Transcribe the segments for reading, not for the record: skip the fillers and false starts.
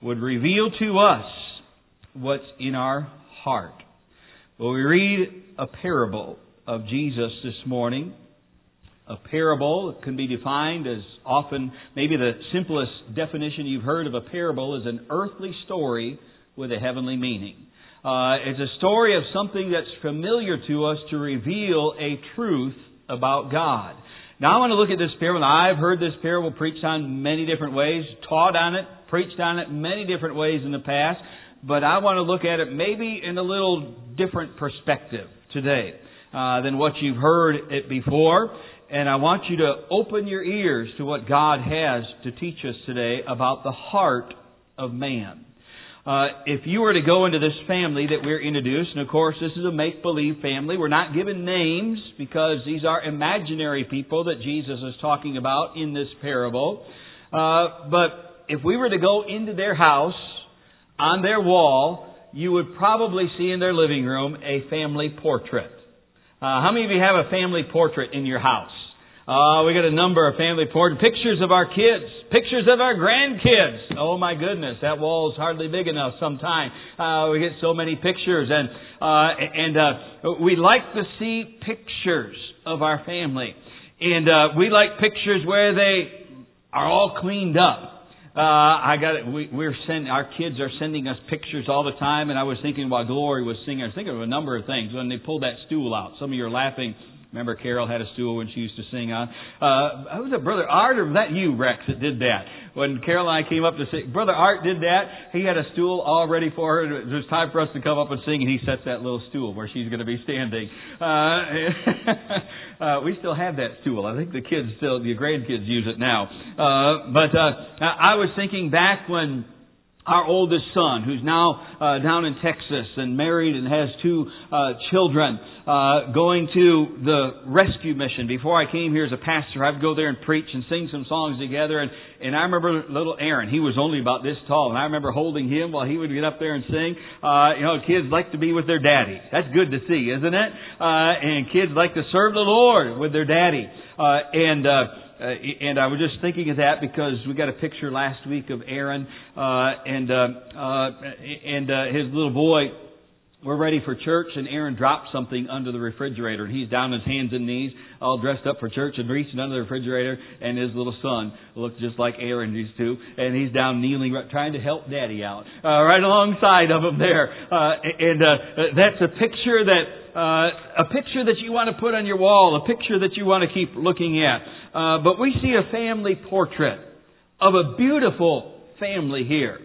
would reveal to us what's in our heart. Well, we read a parable of Jesus this morning. A parable can be defined as often, maybe the simplest definition you've heard of a parable is an earthly story with a heavenly meaning. It's a story of something that's familiar to us to reveal a truth about God. Now I want to look at this parable. Now, I've heard this parable preached on many different ways, taught on it, preached on it many different ways in the past, but I want to look at it maybe in a little different perspective today than what you've heard it before. And I want you to open your ears to what God has to teach us today about the heart of man. If you were to go into this family that we're introduced, and of course this is a make-believe family, we're not given names because these are imaginary people that Jesus is talking about in this parable. But if we were to go into their house, on their wall, you would probably see in their living room a family portrait. How many of you have a family portrait in your house? We got a number of family portraits, pictures of our kids, pictures of our grandkids. Oh my goodness, that wall is hardly big enough sometimes. We get so many pictures, and we like to see pictures of our family, and we like pictures where they are all cleaned up. Our kids are sending us pictures all the time, and I was thinking while Glory was singing, I was thinking of a number of things when they pulled that stool out. Some of you are laughing. Remember Carol had a stool when she used to sing on. Was it Brother Art, or was that you, Rex, that did that? When Carol and I came up to sing, Brother Art did that. He had a stool all ready for her. It was time for us to come up and sing, and he sets that little stool where she's going to be standing. We still have that stool. I think the grandkids use it now. But I was thinking back when our oldest son, who's now down in Texas and married and has 2 children, going to the rescue mission. Before I came here as a pastor, I'd go there and preach and sing some songs together. And I remember little Aaron. He was only about this tall. And I remember holding him while he would get up there and sing. Kids like to be with their daddy. That's good to see, isn't it? And kids like to serve the Lord with their daddy. And I was just thinking of that because we got a picture last week of Aaron and his little boy. We're ready for church, and Aaron dropped something under the refrigerator. And he's down on his hands and knees, all dressed up for church, and reaching under the refrigerator. And his little son looked just like Aaron used to, and he's down kneeling, trying to help Daddy out, right alongside of him there. That's a picture that you want to put on your wall, a picture that you want to keep looking at. But we see a family portrait of a beautiful family here.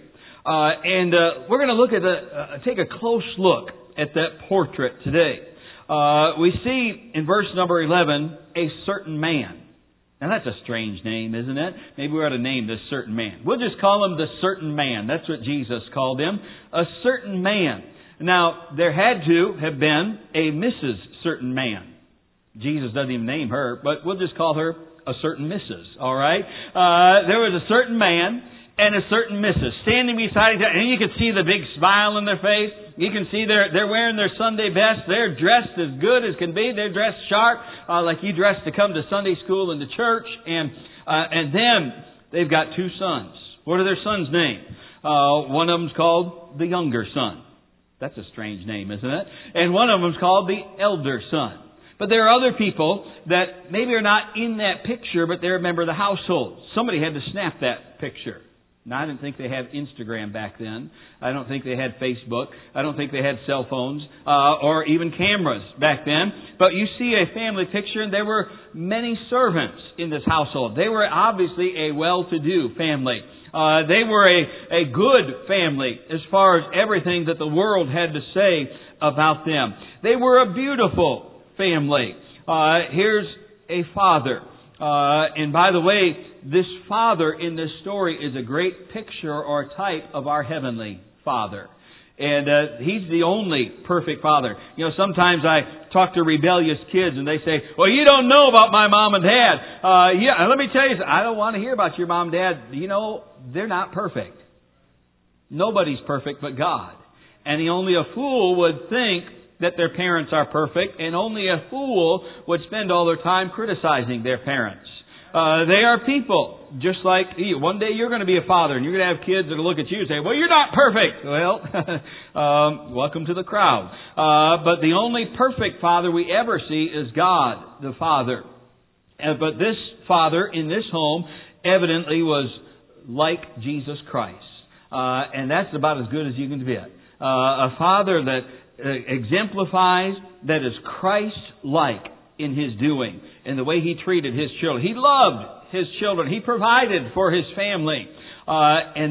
We're going to look at take a close look at that portrait today. We see in verse number 11, a certain man. Now that's a strange name, isn't it? Maybe we ought to name this certain man. We'll just call him the certain man. That's what Jesus called him. A certain man. Now, there had to have been a Mrs. Certain Man. Jesus doesn't even name her, but we'll just call her a certain Mrs. All right? There was a certain man and a certain Mrs. standing beside each other, and you can see the big smile on their face. You can see they're wearing their Sunday best. They're dressed as good as can be. They're dressed sharp, like you dress to come to Sunday school and to church. And then they've got 2 sons. What are their sons' names? One of them's called the younger son. That's a strange name, isn't it? And one of them's called the elder son. But there are other people that maybe are not in that picture, but they're a member of the household. Somebody had to snap that picture. Now, I didn't think they had Instagram back then. I don't think they had Facebook. I don't think they had cell phones or even cameras back then. But you see a family picture, and there were many servants in this household. They were obviously a well-to-do family. They were a good family as far as everything that the world had to say about them. They were a beautiful family. Here's a father. And by the way, this father in this story is a great picture or type of our Heavenly Father. And He's the only perfect father. You know, sometimes I talk to rebellious kids and they say, well, you don't know about my mom and dad. Yeah, let me tell you, I don't want to hear about your mom and dad. You know, they're not perfect. Nobody's perfect but God. And only a fool would think that their parents are perfect, and only a fool would spend all their time criticizing their parents. They are people, just like you. One day you're going to be a father, and you're going to have kids that will look at you and say, well, you're not perfect. Well, welcome to the crowd. But the only perfect father we ever see is God, the Father. But this father in this home evidently was like Jesus Christ. And that's about as good as you can get. A father that exemplifies, that is Christ-like in His doing, in the way He treated His children. He loved His children. He provided for His family. And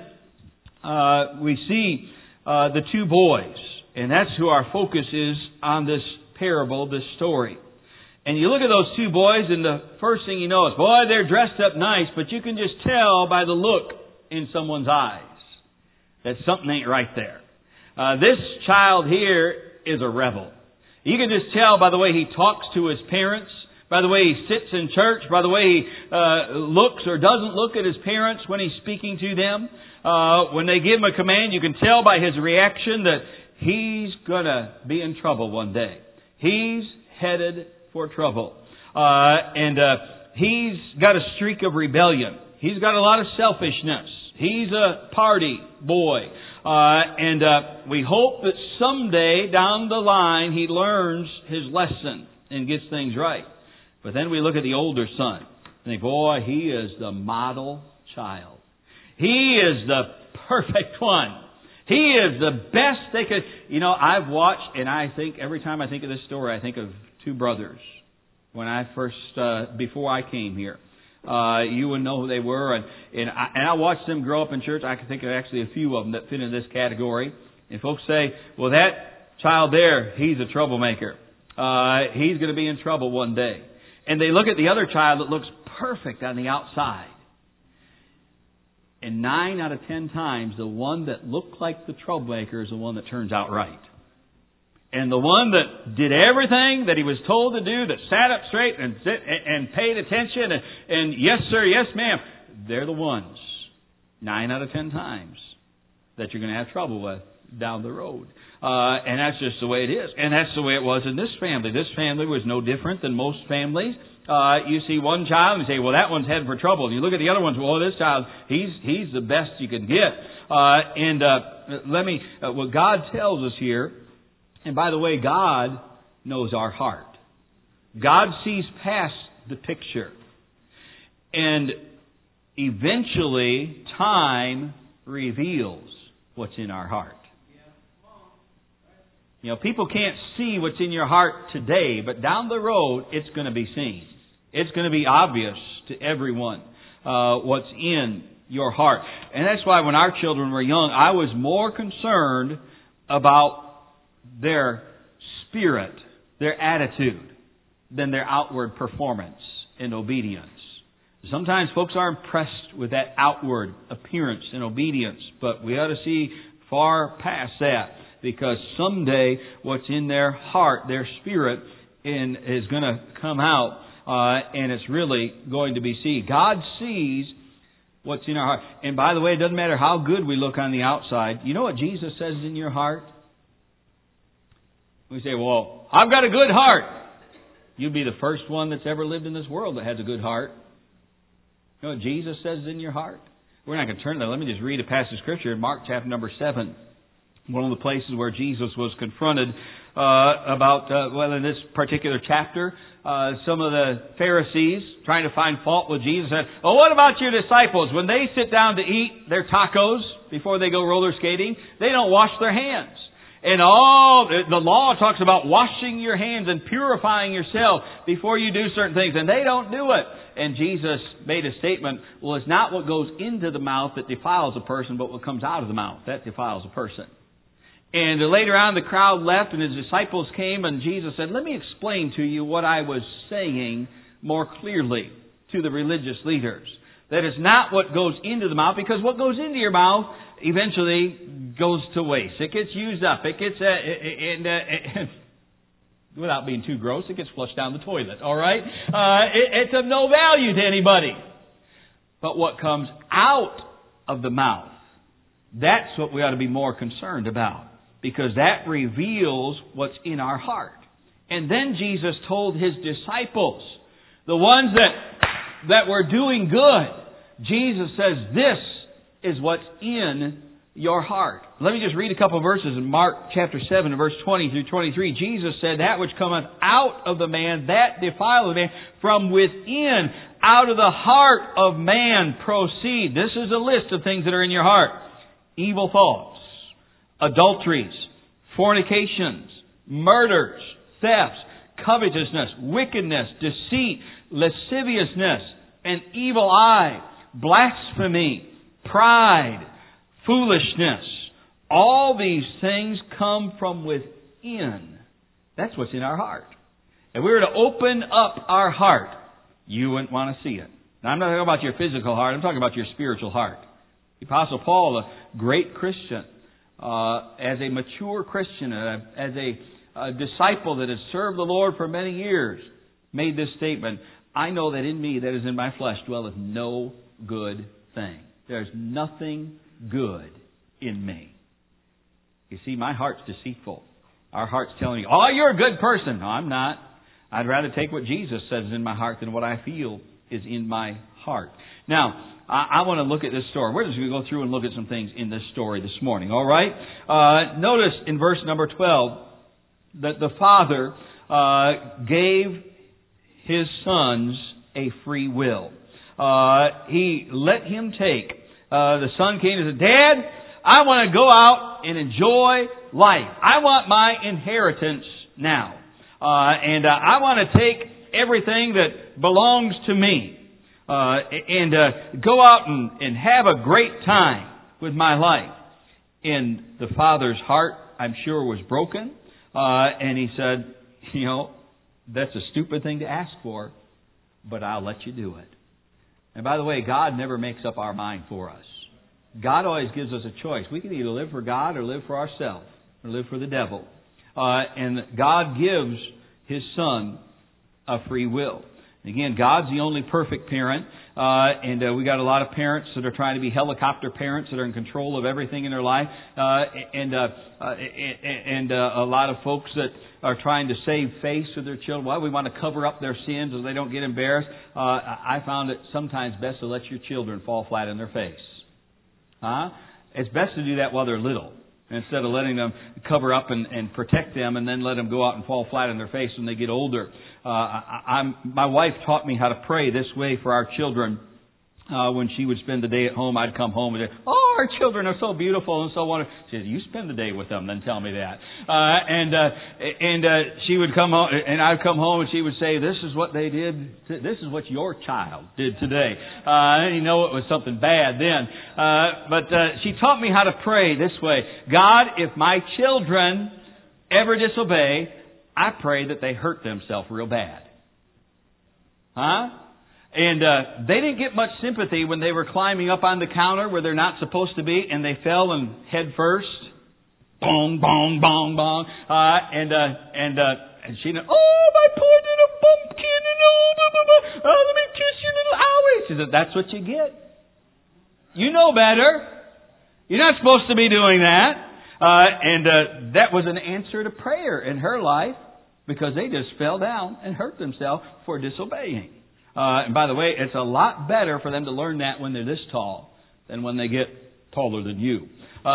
then we see the two boys. And that's who our focus is on this parable, this story. And you look at those two boys, and the first thing you know is, boy, they're dressed up nice, but you can just tell by the look in someone's eyes that something ain't right there. This child here is a rebel. You can just tell by the way he talks to his parents, by the way he sits in church, by the way he looks or doesn't look at his parents when he's speaking to them. When they give him a command, you can tell by his reaction that he's going to be in trouble one day. He's headed for trouble. And he's got a streak of rebellion. He's got a lot of selfishness. He's a party boy. And we hope that someday down the line he learns his lesson and gets things right. But then we look at the older son and think, boy, he is the model child. He is the perfect one. He is the best they could. You know, I've watched, and I think every time I think of this story, I think of two brothers. When I first, before I came here, you would know who they were, and I watched them grow up in church. I can think of actually a few of them that fit in this category. And folks say, well, that child there, he's a troublemaker. He's going to be in trouble one day. And they look at the other child that looks perfect on the outside. And 9 out of 10 times, the one that looked like the troublemaker is the one that turns out right. And the one that did everything that he was told to do, that sat up straight and paid attention and yes sir, yes ma'am, they're the ones 9 out of 10 times that you're going to have trouble with down the road. And that's just the way it is. And that's the way it was in this family. This family was no different than most families. You see one child and you say, well, that one's headed for trouble. And you look at the other ones, well, this child, he's the best you can get. What God tells us here, and by the way, God knows our heart. God sees past the picture. And eventually, time reveals what's in our heart. You know, people can't see what's in your heart today, but down the road, it's going to be seen. It's going to be obvious to everyone what's in your heart. And that's why when our children were young, I was more concerned about their spirit, their attitude, than their outward performance and obedience. Sometimes folks are impressed with that outward appearance and obedience, but we ought to see far past that, because someday what's in their heart, their spirit, is going to come out, and it's really going to be seen. God sees what's in our heart. And by the way, it doesn't matter how good we look on the outside. You know what Jesus says is in your heart? We say, well, I've got a good heart. You'd be the first one that's ever lived in this world that has a good heart. You know what Jesus says is in your heart? We're not going to turn there. Let me just read a passage of Scripture in Mark chapter number 7. One of the places where Jesus was confronted in this particular chapter, some of the Pharisees trying to find fault with Jesus said, well, what about your disciples? When they sit down to eat their tacos before they go roller skating, they don't wash their hands. And the law talks about washing your hands and purifying yourself before you do certain things, and they don't do it. And Jesus made a statement, well, it's not what goes into the mouth that defiles a person, but what comes out of the mouth that defiles a person. And later on, the crowd left, and his disciples came, and Jesus said, let me explain to you what I was saying more clearly to the religious leaders. That it's not what goes into the mouth, because what goes into your mouth eventually goes to waste. It gets used up. It gets, without being too gross, it gets flushed down the toilet. All right? It's of no value to anybody. But what comes out of the mouth, that's what we ought to be more concerned about, because that reveals what's in our heart. And then Jesus told His disciples, the ones that that we're doing good. Jesus says this is what's in your heart. Let me just read a couple of verses in Mark chapter 7, verse 20 through 23. Jesus said, that which cometh out of the man, that defileth the man. From within, out of the heart of man proceed. This is a list of things that are in your heart. Evil thoughts, adulteries, fornications, murders, thefts, covetousness, wickedness, deceit, lasciviousness, an evil eye, blasphemy, pride, foolishness. All these things come from within. That's what's in our heart. If we were to open up our heart, you wouldn't want to see it. Now, I'm not talking about your physical heart. I'm talking about your spiritual heart. The Apostle Paul, a great Christian, as a mature Christian, as a disciple that has served the Lord for many years, made this statement, I know that in me, that is in my flesh, dwelleth no good thing. There's nothing good in me. You see, my heart's deceitful. Our heart's telling you, oh, you're a good person. No, I'm not. I'd rather take what Jesus says is in my heart than what I feel is in my heart. Now, I want to look at this story. We're just going to go through and look at some things in this story this morning. All right? Notice in verse number 12 that the Father gave His sons a free will. He let him take. The son came and said, Dad, I want to go out and enjoy life. I want my inheritance now. And I want to take everything that belongs to me. And go out and have a great time with my life. And the father's heart, I'm sure, was broken. And he said, you know, that's a stupid thing to ask for, but I'll let you do it. And by the way, God never makes up our mind for us. God always gives us a choice. We can either live for God or live for ourselves, or live for the devil. And God gives His Son a free will. Again, God's the only perfect parent, and we got a lot of parents that are trying to be helicopter parents that are in control of everything in their life, and a lot of folks that are trying to save face with their children. Well, we want to cover up their sins so they don't get embarrassed. I found it sometimes best to let your children fall flat in their face. It's best to do that while they're little, instead of letting them cover up and protect them and then let them go out and fall flat in their face when they get older. My wife taught me how to pray this way for our children. When she would spend the day at home, I'd come home and say, oh, our children are so beautiful and so wonderful. She said, you spend the day with them, then tell me that. And she would come home, and I'd come home and she would say, this is what they did. This is what your child did today. You know it was something bad then. But she taught me how to pray this way. God, if my children ever disobey, I pray that they hurt themselves real bad. And they didn't get much sympathy when they were climbing up on the counter where they're not supposed to be, and they fell and head first. Bong, bong, bong, bong. And she, oh, my poor little bumpkin, and let me kiss your little owie. She said, that's what you get. You know better. You're not supposed to be doing that. And that was an answer to prayer in her life, because they just fell down and hurt themselves for disobeying. And by the way, it's a lot better for them to learn that when they're this tall than when they get taller than you.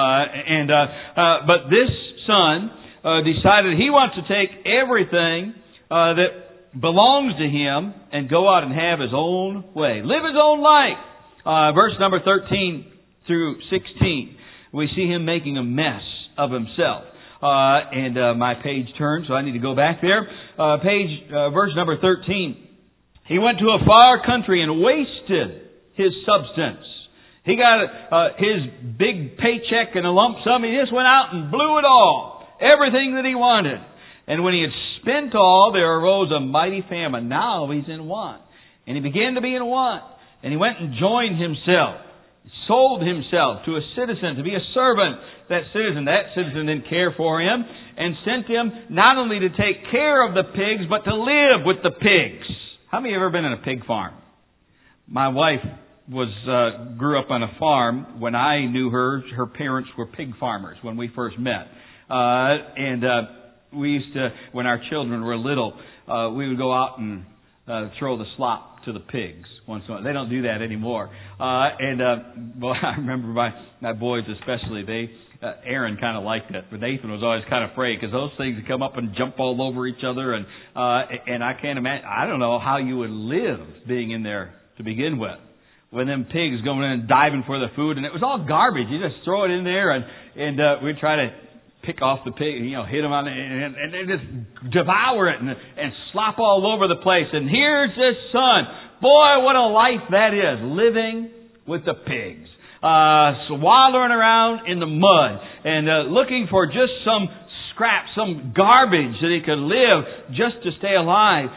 But this son decided he wants to take everything that belongs to him and go out and have his own way. Live his own life. Verse number 13 through 16, we see him making a mess of himself. My page turned, so I need to go back there. Verse number 13. He went to a far country and wasted his substance. He got his big paycheck and a lump sum. He just went out and blew it all. Everything that he wanted. And when he had spent all, there arose a mighty famine. Now he's in want. And he began to be in want. And he went and joined himself. Sold himself to a citizen to be a servant. That citizen didn't care for him. And sent him not only to take care of the pigs, but to live with the pigs. How many have ever been in a pig farm? My wife grew up on a farm. When I knew her parents were pig farmers when we first met. We used to, when our children were little, we would go out and throw the slop to the pigs once in a while. They don't do that anymore. Well, I remember my boys especially, Aaron kind of liked it, but Nathan was always kind of afraid because those things would come up and jump all over each other, and I can't imagine. I don't know how you would live being in there to begin with. When them pigs going in and diving for the food, and it was all garbage. You just throw it in there, and we'd try to pick off the pig, hit them on it, and they just devour it and slop all over the place. And here's this son. Boy, what a life that is, living with the pigs. Swaddling around in the mud and looking for just some scrap, some garbage that he could live just to stay alive.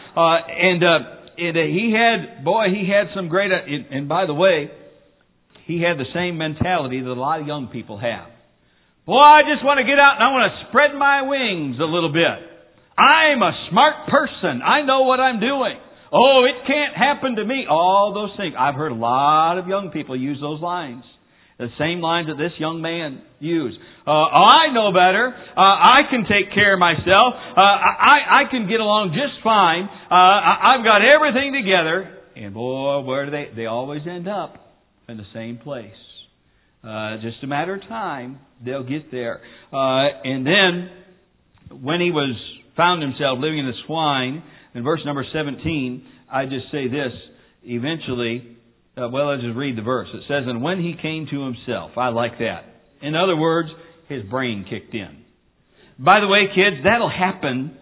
He had some great. And by the way, he had the same mentality that a lot of young people have. Boy, I just want to get out and I want to spread my wings a little bit. I'm a smart person. I know what I'm doing. Oh, it can't happen to me. All those things. I've heard a lot of young people use those lines. The same lines that this young man used. I know better. I can take care of myself. I can get along just fine. I've got everything together. And boy, where do they always end up in the same place. Just a matter of time, they'll get there. And then, when he found himself living in the swine, in verse number 17, I just say this, eventually, let's just read the verse. It says, and when he came to himself, I like that. In other words, his brain kicked in. By the way, kids, that'll happen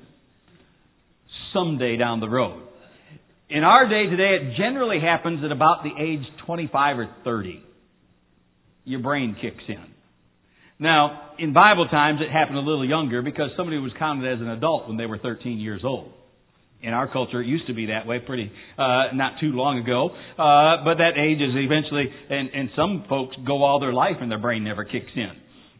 someday down the road. In our day today, it generally happens at about the age 25 or 30. Your brain kicks in. Now, in Bible times, it happened a little younger because somebody was counted as an adult when they were 13 years old. In our culture, it used to be that way not too long ago. But that age is eventually, and some folks go all their life and their brain never kicks in.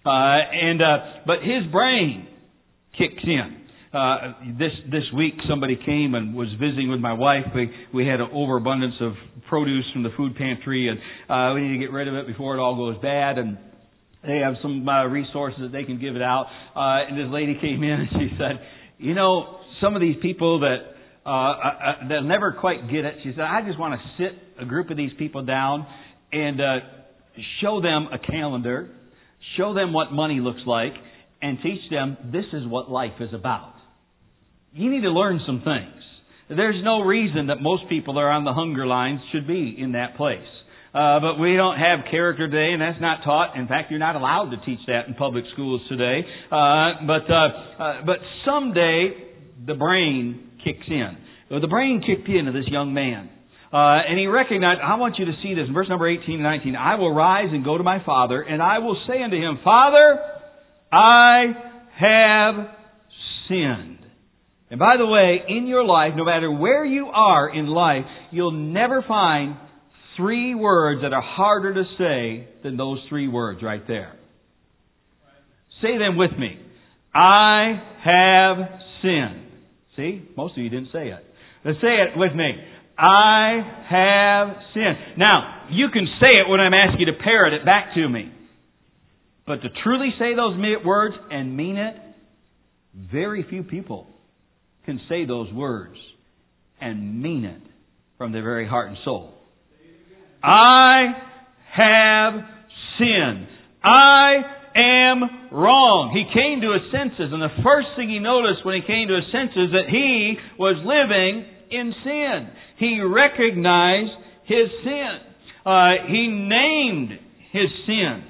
But his brain kicks in. This week, somebody came and was visiting with my wife. We had an overabundance of produce from the food pantry, and we need to get rid of it before it all goes bad. And they have some resources that they can give it out. And this lady came in and she said, some of these people they'll never quite get it. She said, I just want to sit a group of these people down and show them a calendar, show them what money looks like, and teach them this is what life is about. You need to learn some things. There's no reason that most people that are on the hunger lines should be in that place. But we don't have character today, and that's not taught. In fact, you're not allowed to teach that in public schools today. But someday, the brain kicks in. The brain kicked into this young man. And he recognized, I want you to see this in verse number 18 and 19. I will rise and go to my father, and I will say unto him, Father, I have sinned. And by the way, in your life, no matter where you are in life, you'll never find 3 words that are harder to say than those 3 words right there. Say them with me. I have sinned. See? Most of you didn't say it. Let's say it with me. I have sinned. Now, you can say it when I'm asking you to parrot it back to me. But to truly say those words and mean it, very few people can say those words and mean it from their very heart and soul. I have sinned. I am wrong. He came to his senses, and the first thing he noticed when he came to his senses that he was living in sin. He recognized his sin. He named his sin.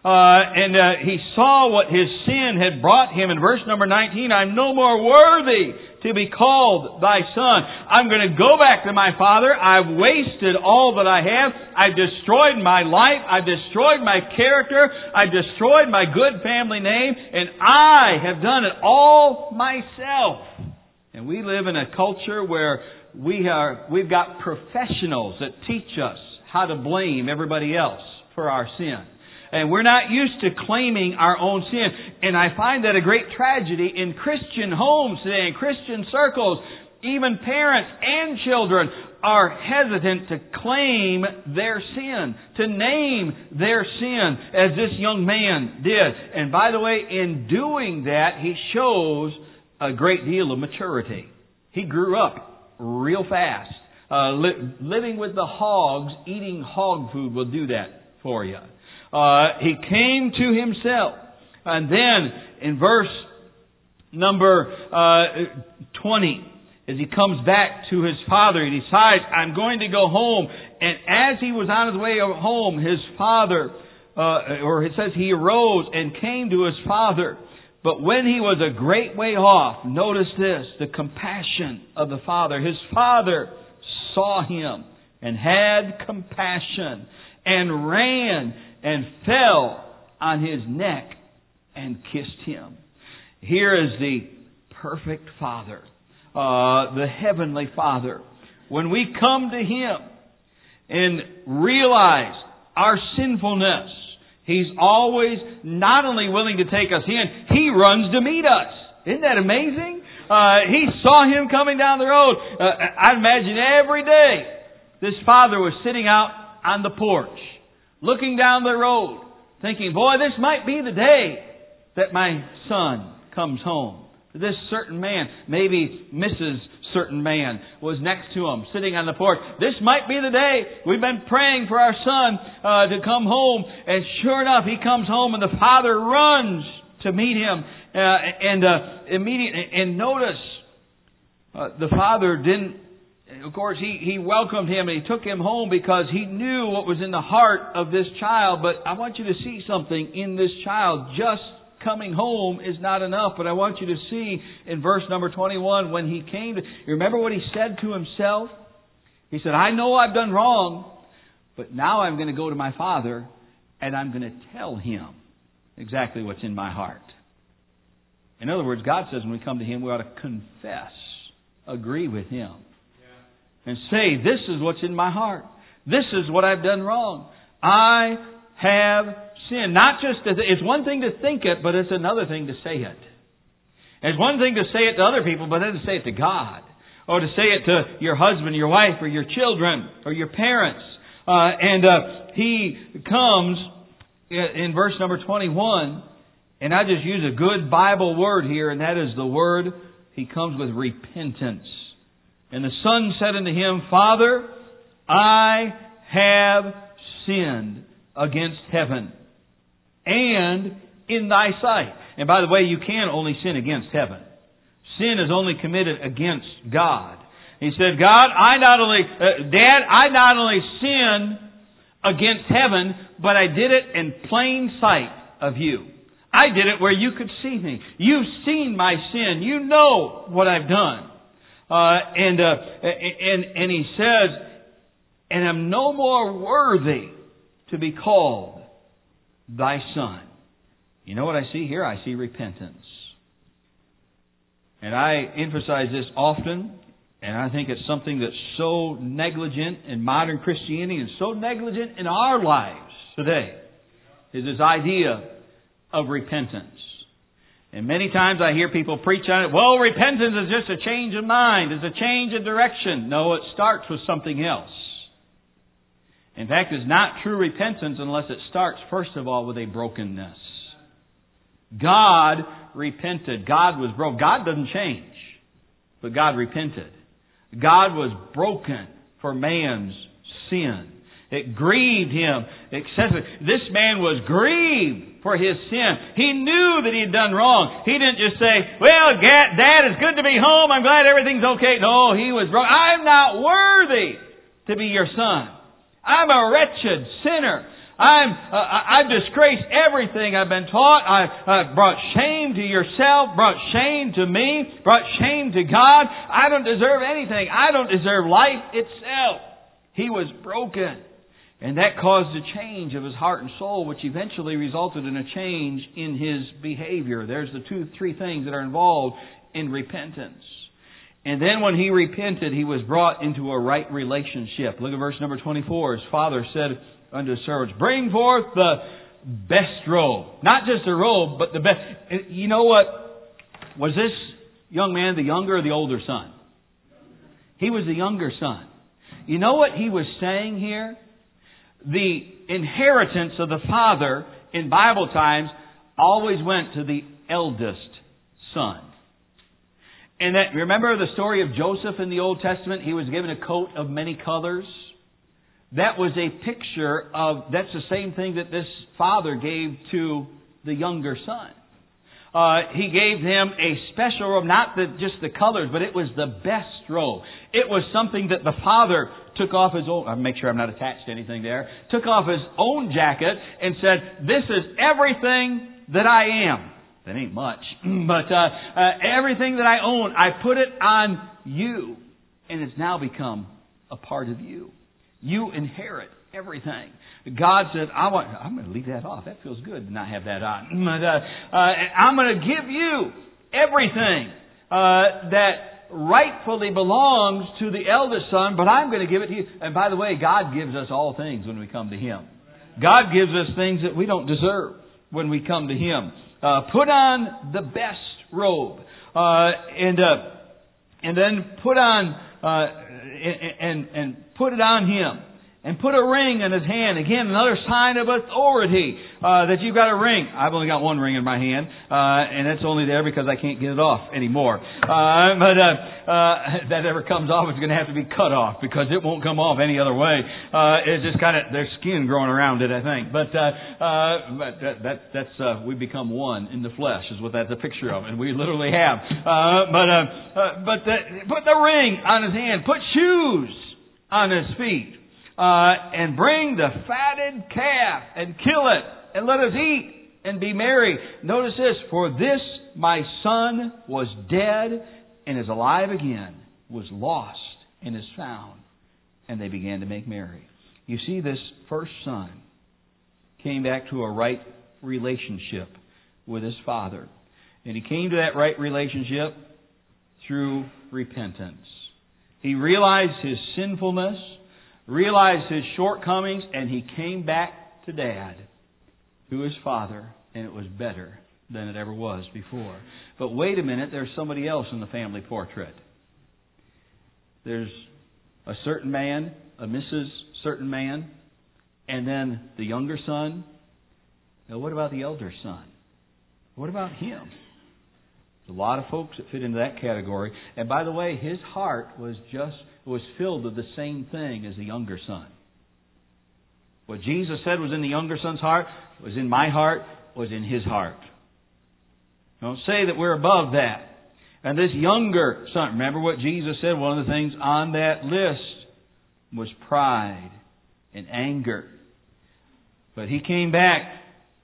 He saw what his sin had brought him. In verse number 19, I'm no more worthy to be called thy son. I'm going to go back to my father. I've wasted all that I have. I've destroyed my life. I've destroyed my character. I've destroyed my good family name. And I have done it all myself. And we live in a culture where we've got professionals that teach us how to blame everybody else for our sin. And we're not used to claiming our own sin. And I find that a great tragedy in Christian homes today, in Christian circles. Even parents and children are hesitant to claim their sin, to name their sin, as this young man did. And by the way, in doing that, he shows a great deal of maturity. He grew up real fast. Living with the hogs, eating hog food will do that for you. He came to himself. And then in verse number 20, as he comes back to his father, he decides, I'm going to go home. And as he was on his way home, his father, or it says he arose and came to his father. But when he was a great way off, notice this, the compassion of the father. His father saw him and had compassion and ran and fell on his neck and kissed him. Here is the perfect Father, the Heavenly Father. When we come to Him and realize our sinfulness, He's always not only willing to take us in, He runs to meet us. Isn't that amazing? He saw him coming down the road. I imagine every day this father was sitting out on the porch, looking down the road, thinking, boy, this might be the day that my son comes home. This certain man, maybe Mrs. Certain Man, was next to him, sitting on the porch. This might be the day. We've been praying for our son to come home. And sure enough, he comes home and the father runs to meet him. Immediately, and notice, the father didn't, of course, he welcomed him and he took him home because he knew what was in the heart of this child. But I want you to see something in this child. Just coming home is not enough, but I want you to see in verse number 21, when he came, you remember what he said to himself? He said, I know I've done wrong, but now I'm going to go to my father and I'm going to tell him exactly what's in my heart. In other words, God says when we come to Him, we ought to confess, agree with Him, and say, this is what's in my heart. This is what I've done wrong. I have sinned. Not just, it's one thing to think it, but it's another thing to say it. It's one thing to say it to other people, but then to say it to God. Or to say it to your husband, your wife, or your children, or your parents. He comes in verse number 21, and I just use a good Bible word here, and that is the word, he comes with repentance. And the son said unto him, Father, I have sinned against heaven and in thy sight. And by the way, you can only sin against heaven. Sin is only committed against God. He said, God, Dad, I not only sinned against heaven, but I did it in plain sight of you. I did it where you could see me. You've seen my sin. You know what I've done. And he says, and am no more worthy to be called thy son. You know what I see here? I see repentance. And I emphasize this often, and I think it's something that's so negligent in modern Christianity and so negligent in our lives today, is this idea of repentance. And many times I hear people preach on it, well, repentance is just a change of mind, it's a change of direction. No, it starts with something else. In fact, it's not true repentance unless it starts, first of all, with a brokenness. God repented. God was broke. God doesn't change, but God repented. God was broken for man's sin. It grieved Him excessively. This man was grieved for his sin. He knew that he had done wrong. He didn't just say, well, Dad, it's good to be home. I'm glad everything's okay. No, he was broken. I'm not worthy to be your son. I'm a wretched sinner. I've disgraced everything I've been taught. I've brought shame to yourself, brought shame to me, brought shame to God. I don't deserve anything. I don't deserve life itself. He was broken. And that caused a change of his heart and soul, which eventually resulted in a change in his behavior. There's the three things that are involved in repentance. And then when he repented, he was brought into a right relationship. Look at verse number 24. His father said unto his servants, bring forth the best robe. Not just a robe, but the best. You know what? Was this young man the younger or the older son? He was the younger son. You know what he was saying here? The inheritance of the father in Bible times always went to the eldest son. And that, remember the story of Joseph in the Old Testament? He was given a coat of many colors. That was a picture of, that's the same thing that this father gave to the younger son. He gave him a special robe, not just the colors, but it was the best robe. It was something that the father took off his own, I'll make sure I'm not attached to anything there, took off his own jacket and said, this is everything that I am. That ain't much, but everything that I own, I put it on you, and it's now become a part of you. You inherit everything. God said, I'm going to leave that off. That feels good to not have that on. But, I'm going to give you everything that rightfully belongs to the eldest son, but I'm going to give it to you. And by the way, God gives us all things when we come to Him. God gives us things that we don't deserve when we come to Him. Put on the best robe, and then put on and put it on Him. And put a ring in his hand. Again, another sign of authority that you've got a ring. I've only got one ring in my hand, and it's only there because I can't get it off anymore. But if that ever comes off, it's going to have to be cut off because it won't come off any other way. It's just kind of there's skin growing around it, I think. But that's we become one in the flesh, is what that's a picture of, and we literally have. Put the ring on his hand. Put shoes on his feet. And bring the fatted calf and kill it and let us eat and be merry. Notice this, for this my son was dead and is alive again, was lost and is found. And they began to make merry. You see, this first son came back to a right relationship with his father. And he came to that right relationship through repentance. He realized his sinfulness, realized his shortcomings, and he came back to Dad, to his father, and it was better than it ever was before. But wait a minute, there's somebody else in the family portrait. There's a certain man, a Mrs. certain man, and then the younger son. Now what about the elder son? What about him? There's a lot of folks that fit into that category. And by the way, his heart was filled with the same thing as the younger son. What Jesus said was in the younger son's heart, was in my heart, was in his heart. Don't say that we're above that. And this younger son, remember what Jesus said, one of the things on that list was pride and anger. But he came back.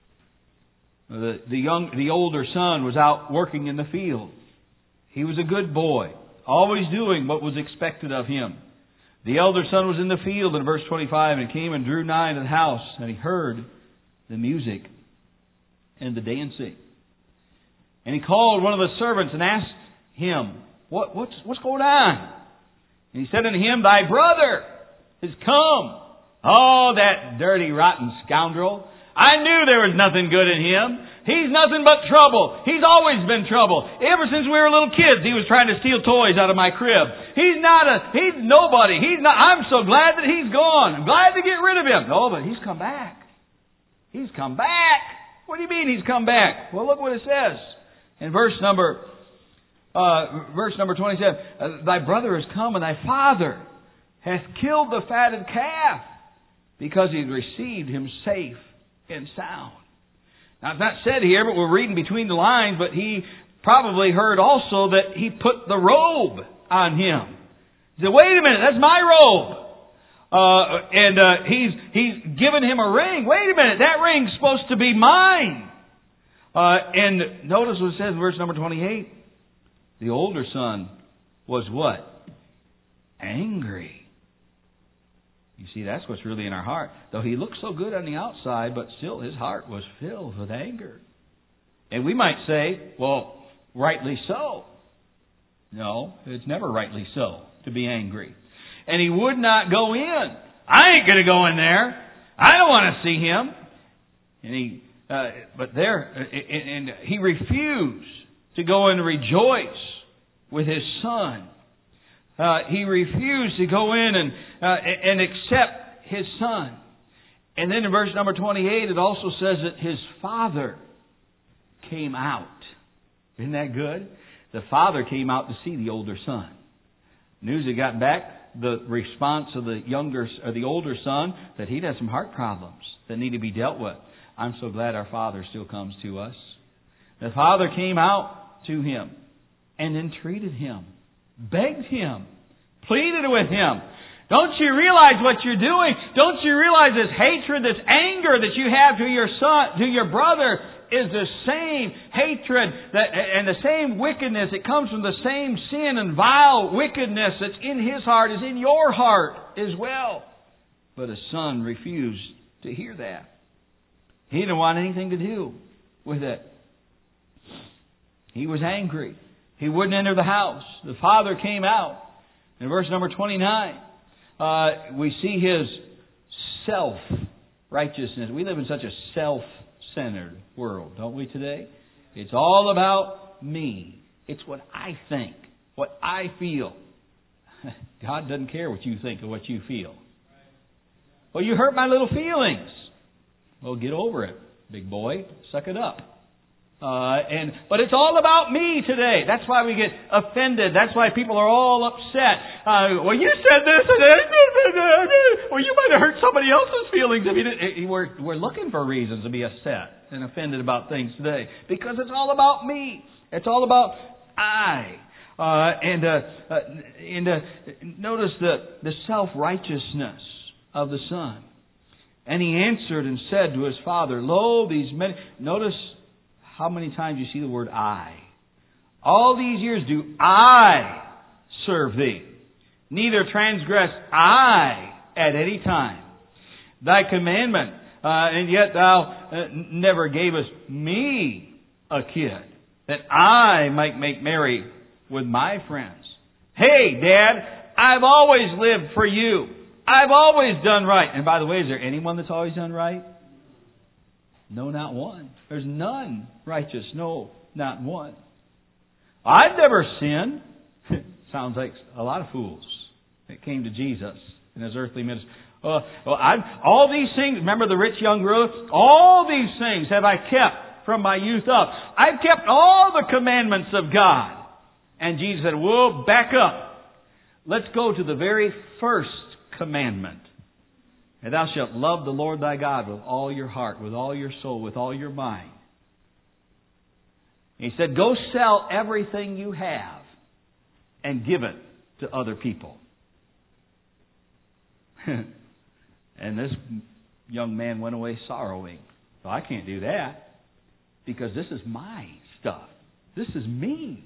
The older son was out working in the field. He was a good boy, always doing what was expected of him. The elder son was in the field in verse 25, and came and drew nigh to the house, and he heard the music and the dancing. And he called one of the servants and asked him, What's going on? And he said unto him, Thy brother has come. Oh, that dirty, rotten scoundrel. I knew there was nothing good in him. He's nothing but trouble. He's always been trouble. Ever since we were little kids, he was trying to steal toys out of my crib. He's nobody. I'm so glad that he's gone. I'm glad to get rid of him. No, but he's come back. He's come back. What do you mean he's come back? Well, look what it says in verse number 27. Thy brother has come, and thy father hath killed the fatted calf, because he received him safe and sound. Now, it's not said here, but we're reading between the lines, but he probably heard also that he put the robe on him. He said, wait a minute, that's my robe. He's given him a ring. Wait a minute, that ring's supposed to be mine. And notice what it says in verse number 28. The older son was what? Angry. You see, that's what's really in our heart. Though he looked so good on the outside, but still his heart was filled with anger. And we might say, well, rightly so. No, it's never rightly so to be angry. And he would not go in. I ain't going to go in there. I don't want to see him. And he refused to go and rejoice with his son. He refused to go in and accept his son. And then in verse number 28, it also says that his father came out. Isn't that good? The father came out to see the older son. News he got back, the response of the older son, that he'd had some heart problems that need to be dealt with. I'm so glad our Father still comes to us. The father came out to him and entreated him, begged him, pleaded with him. Don't you realize what you're doing? Don't you realize this hatred, this anger that you have to your son, to your brother, is the same hatred and the same wickedness. It comes from the same sin and vile wickedness that's in his heart is in your heart as well. But the son refused to hear that. He didn't want anything to do with it. He was angry. He wouldn't enter the house. The father came out. In verse number 29, we see his self-righteousness. We live in such a self-centered world, don't we, today? It's all about me. It's what I think, what I feel. God doesn't care what you think or what you feel. Well, you hurt my little feelings. Well, get over it, big boy. Suck it up. But it's all about me today. That's why we get offended. That's why people are all upset. Well, you said this, and well, you might have hurt somebody else's feelings if you didn't. We're looking for reasons to be upset and offended about things today because it's all about me. It's all about I. Notice the self-righteousness of the son. And he answered and said to his father, "Lo, these many." Notice how many times you see the word I. All these years do I serve thee. Neither transgress I at any time thy commandment. And yet thou never gavest me a kid, that I might make merry with my friends. Hey, Dad, I've always lived for you. I've always done right. And by the way, is there anyone that's always done right? No, not one. There's none righteous. No, not one. I've never sinned. Sounds like a lot of fools that came to Jesus in His earthly ministry. All these things, remember the rich young ruler? All these things have I kept from my youth up. I've kept all the commandments of God. And Jesus said, whoa, back up. Let's go to the very first commandment. And thou shalt love the Lord thy God with all your heart, with all your soul, with all your mind. He said, go sell everything you have and give it to other people. And this young man went away sorrowing. Well, I can't do that because this is my stuff. This is me.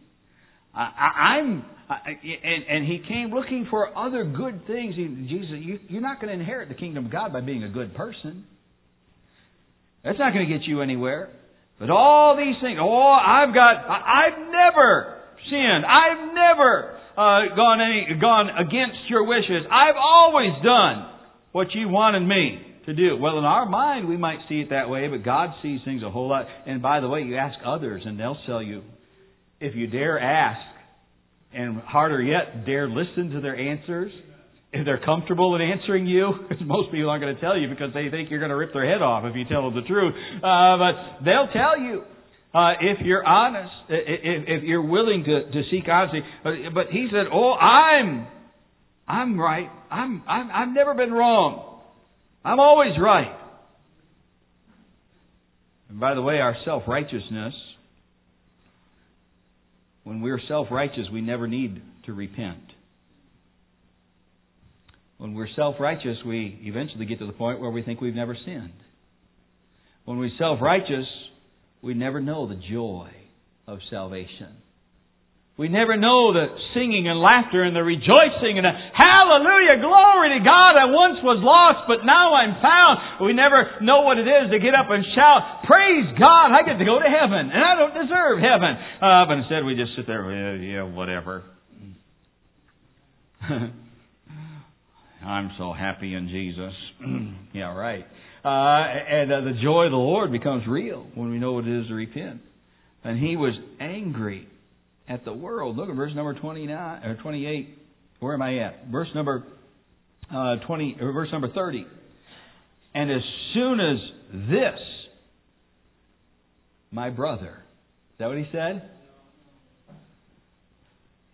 And he came looking for other good things. Jesus, you're not going to inherit the kingdom of God by being a good person. That's not going to get you anywhere. But all these things, I've never sinned. I've never gone against your wishes. I've always done what you wanted me to do. Well, in our mind, we might see it that way, but God sees things a whole lot. And by the way, you ask others, and they'll tell you. If you dare ask, and harder yet, dare listen to their answers, if they're comfortable in answering you, because most people aren't going to tell you because they think you're going to rip their head off if you tell them the truth. But they'll tell you if you're honest, if you're willing to seek honesty. But he said, I'm right. I've never been wrong. I'm always right. And by the way, our self-righteousness, when we're self-righteous, we never need to repent. When we're self-righteous, we eventually get to the point where we think we've never sinned. When we're self-righteous, we never know the joy of salvation. We never know the singing and laughter and the rejoicing and the hallelujah, glory to God. I once was lost, but now I'm found. We never know what it is to get up and shout, praise God, I get to go to heaven, and I don't deserve heaven. But instead we just sit there, yeah, whatever. I'm so happy in Jesus. Yeah, right. And the joy of the Lord becomes real when we know what it is to repent. And he was angry at the world. Look at verse number 29 or 28. Where am I at? Verse number 20 or verse number 30. And as soon as this, my brother. Is that what he said?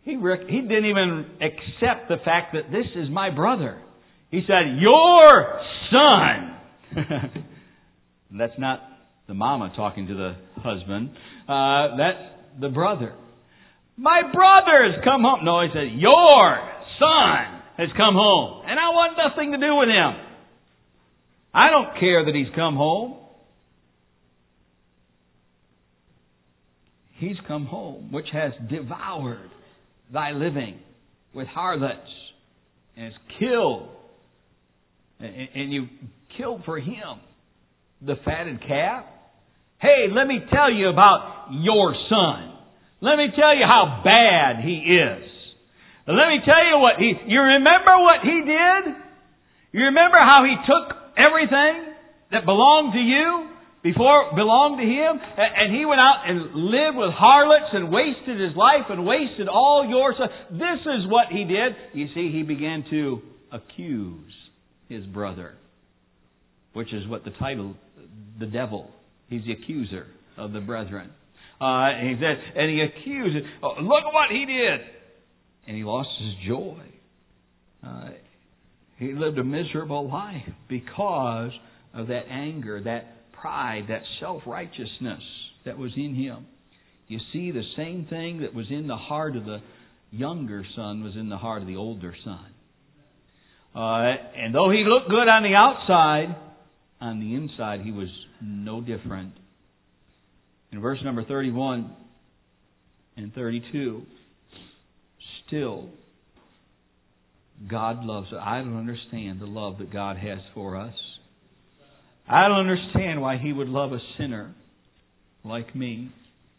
He didn't even accept the fact that this is my brother. He said, your son. That's not the mama talking to the husband. That's the brother. My brother has come home. No, he said, your son has come home. And I want nothing to do with him. I don't care that he's come home. He's come home, which has devoured thy living with harlots, and has killed. And you killed for him the fatted calf. Hey, let me tell you about your son. Let me tell you how bad he is. Let me tell you you remember what he did? You remember how he took everything that belonged to you before belonged to him, and he went out and lived with harlots and wasted his life and wasted all your stuff. This is what he did. You see, he began to accuse his brother, which is what the title, the devil. He's the accuser of the brethren. And he said, and he accused it. Oh, look at what he did. And he lost his joy. He lived a miserable life because of that anger, that pride, that self-righteousness that was in him. You see, the same thing that was in the heart of the younger son was in the heart of the older son. And though he looked good on the outside, on the inside he was no different. In verse number 31 and 32, still, God loves us. I don't understand the love that God has for us. I don't understand why He would love a sinner like me.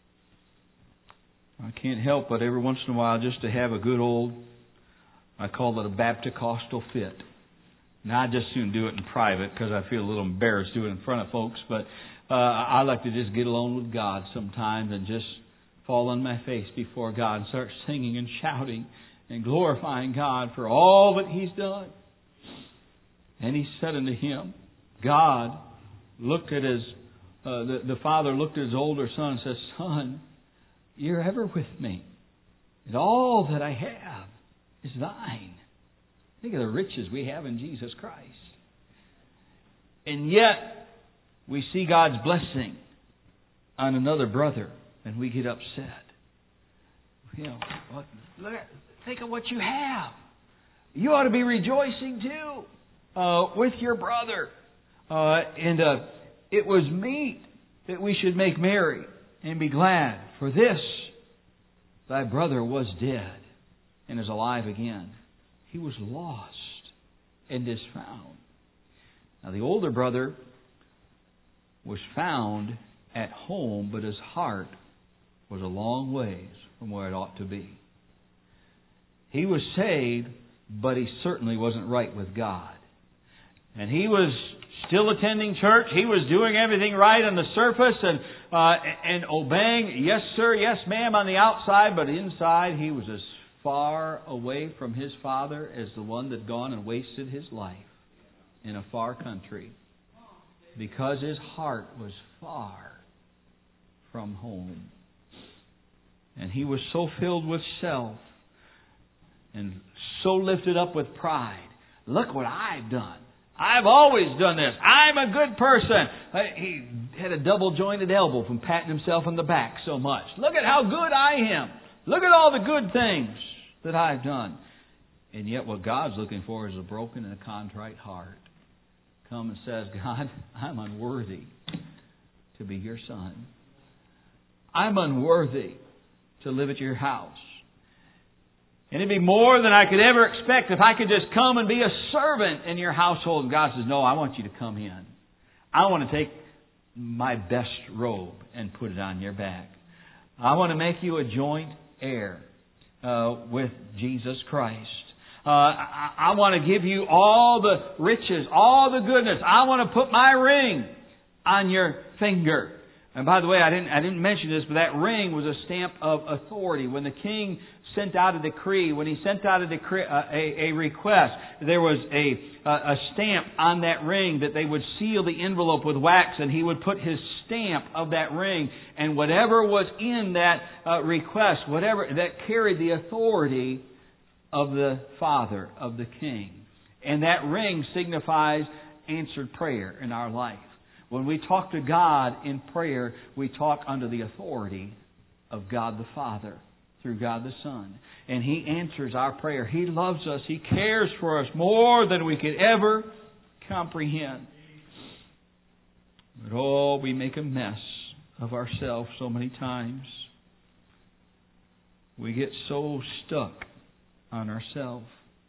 I can't help but every once in a while just to have a good old, I call it a Baptist-costal fit. Now, I just soon do it in private because I feel a little embarrassed doing it in front of folks. But I like to just get alone with God sometimes and just fall on my face before God and start singing and shouting and glorifying God for all that He's done. And He said unto him, God looked at the father looked at his older son and says, Son, you're ever with me. And all that I have is thine. Think of the riches we have in Jesus Christ. And yet, we see God's blessing on another brother and we get upset. You know, think of what you have. You ought to be rejoicing too with your brother. It was meet that we should make merry and be glad. For this, thy brother was dead and is alive again. He was lost and is found. Now the older brother was found at home, but his heart was a long ways from where it ought to be. He was saved, but he certainly wasn't right with God. And he was still attending church. He was doing everything right on the surface and obeying, yes sir, yes ma'am on the outside, but inside he was as far away from his Father as the one that had gone and wasted his life in a far country because his heart was far from home. And he was so filled with self and so lifted up with pride. Look what I've done. I've always done this. I'm a good person. He had a double-jointed elbow from patting himself on the back so much. Look at how good I am. Look at all the good things that I've done. And yet what God's looking for is a broken and a contrite heart. Come and says, God, I'm unworthy to be your son. I'm unworthy to live at your house. And it'd be more than I could ever expect if I could just come and be a servant in your household. And God says, no, I want you to come in. I want to take my best robe and put it on your back. I want to make you a joint heir with Jesus Christ. I want to give you all the riches, all the goodness. I want to put my ring on your finger. And by the way, I didn't mention this, but that ring was a stamp of authority. When the king sent out a decree, when he sent out a request, there was a stamp on that ring that they would seal the envelope with wax, and he would put his stamp of that ring, and whatever was in that request, whatever that carried the authority of the Father, of the King. And that ring signifies answered prayer in our life. When we talk to God in prayer, we talk under the authority of God the Father through God the Son. And He answers our prayer. He loves us. He cares for us more than we could ever comprehend. But oh, we make a mess of ourselves so many times. We get so stuck on ourselves.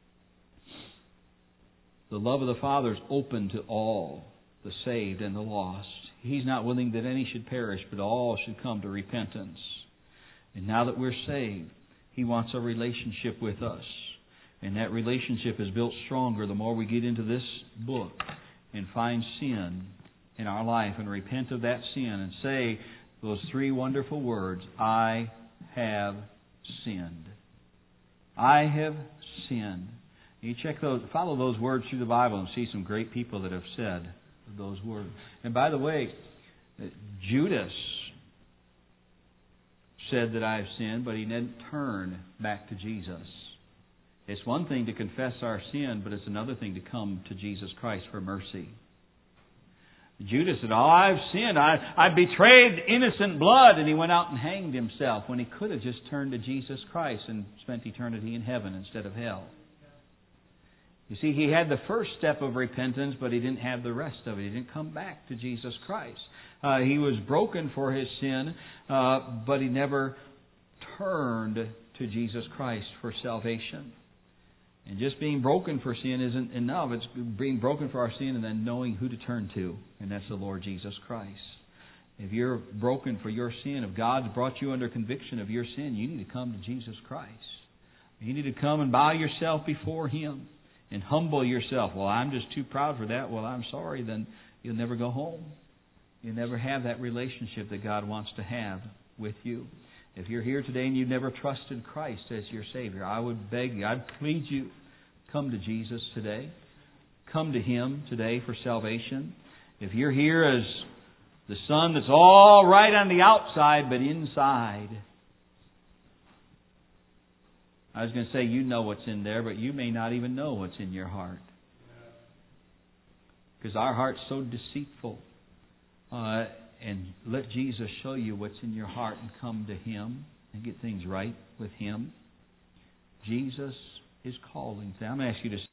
The love of the Father is open to all, the saved and the lost. He's not willing that any should perish, but all should come to repentance. And now that we're saved, He wants a relationship with us. And that relationship is built stronger the more we get into this book and find sin in our life and repent of that sin and say those three wonderful words, I have sinned. I have sinned. You follow those words through the Bible and see some great people that have said those words. And by the way, Judas said that I have sinned, but he didn't turn back to Jesus. It's one thing to confess our sin, but it's another thing to come to Jesus Christ for mercy. Judas said, I've sinned. I betrayed innocent blood. And he went out and hanged himself when he could have just turned to Jesus Christ and spent eternity in heaven instead of hell. You see, he had the first step of repentance, but he didn't have the rest of it. He didn't come back to Jesus Christ. He was broken for his sin, but he never turned to Jesus Christ for salvation. And just being broken for sin isn't enough. It's being broken for our sin and then knowing who to turn to, and that's the Lord Jesus Christ. If you're broken for your sin, if God's brought you under conviction of your sin, you need to come to Jesus Christ. You need to come and bow yourself before Him and humble yourself. Well, I'm just too proud for that. Well, I'm sorry. Then you'll never go home. You'll never have that relationship that God wants to have with you. If you're here today and you've never trusted Christ as your Savior, I would beg you, I'd plead you, come to Jesus today. Come to Him today for salvation. If you're here as the son that's all right on the outside, but inside, I was going to say you know what's in there, but you may not even know what's in your heart. Because our heart's so deceitful. And let Jesus show you what's in your heart and come to Him and get things right with Him. Jesus is calling. I'm going to ask you to